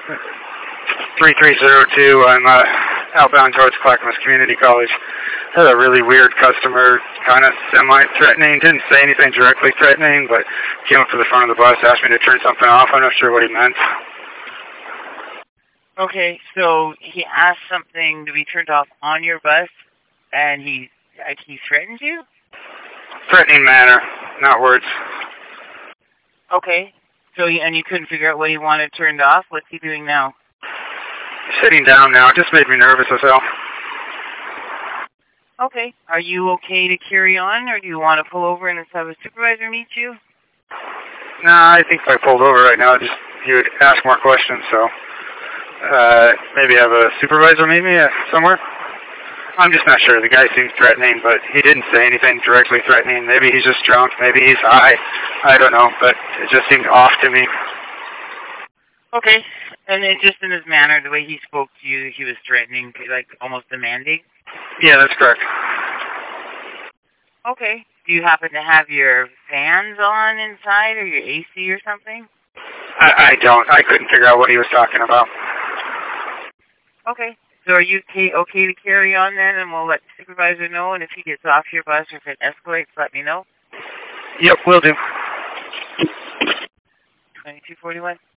3302. I'm outbound towards Clackamas Community College. Had a really weird customer, kind of semi-threatening. Didn't say anything directly threatening, but came up to the front of the bus, asked me to turn something off. I'm not sure what he meant. Okay, so he asked something to be turned off on your bus, and he threatened you? Threatening manner, not words. Okay, so and you couldn't figure out what he wanted turned off? What's he doing now? Sitting down now. It just made me nervous as hell. Okay. Are you okay to carry on, or do you want to pull over and have a supervisor meet you? Nah, I think if I pulled over right now, he would ask more questions, so maybe have a supervisor meet me somewhere? I'm just not sure. The guy seems threatening, but he didn't say anything directly threatening. Maybe he's just drunk. Maybe he's high. I don't know, but it just seemed off to me. Okay. And it just in his manner, the way he spoke to you, he was threatening, like almost demanding? Yeah, that's correct. Okay. Do you happen to have your fans on inside or your AC or something? I don't. I couldn't figure out what he was talking about. Okay. So are you okay to carry on then, and we'll let the supervisor know, and if he gets off your bus or if it escalates, let me know? Yep, will do. 2241.